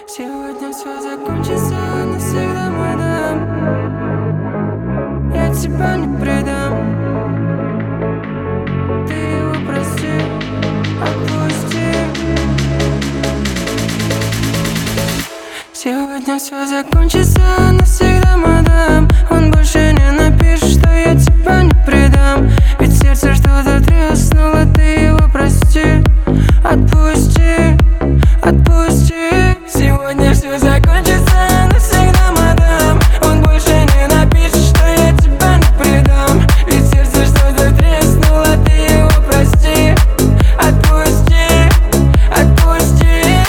Сегодня все закончится навсегда, мадам. Я тебя не предам. Ты его прости, отпусти. Сегодня все закончится навсегда, мадам. Он больше не напишет, что я тебя не предам. Ведь сердце что-то треснуло, ты его прости, отпусти, отпусти. Сегодня все закончится навсегда, мадам. Он больше не напишет, что я тебя не предам. Ведь сердце что-то треснуло, ты его прости, отпусти, отпусти.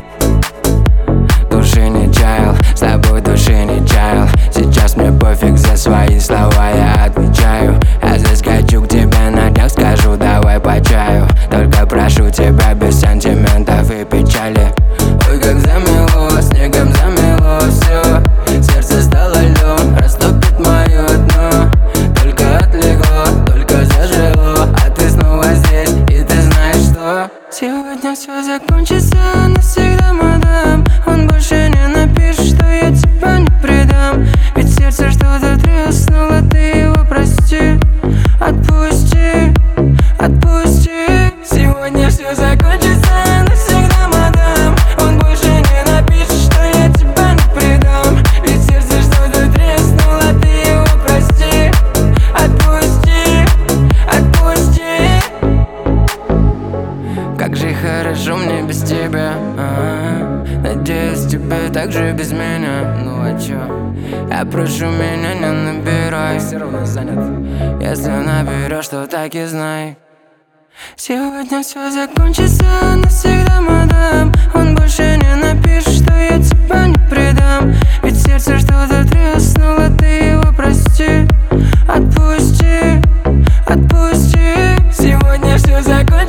Души не чаял, с тобой души не чаял. Сейчас мне пофиг, за свои слова я отвечаю. Я заскочу к тебе на днях, скажу давай по чаю. Только прошу тебя без сантиментов и печали. Ой, как замело, снегом замело все. Сердце стало льдом, растопит мое дно. Только отлегло, только зажило. А ты снова здесь, и ты знаешь что. Сегодня все закончится навсегда, мадам. Он больше не напишет, что я тебя не предам. Ведь сердце что-то треснуло, ты его прости, отпусти, отпусти. Сегодня все закончится навсегда, мадам. Он больше не напишет, что я тебя не предам. Ведь сердце что-то треснуло, ты его прости, отпусти, отпусти. Как же хорошо мне без тебя, надеюсь, тебе так же без меня. Ну а чё? Я прошу меня не набирай, все равно занят. Если наберешь, то так и знай. Сегодня все закончится навсегда, мадам. Он больше не напишет, что я тебя не предам. Ведь сердце что-то треснуло, ты его прости, отпусти, отпусти. Сегодня все закончится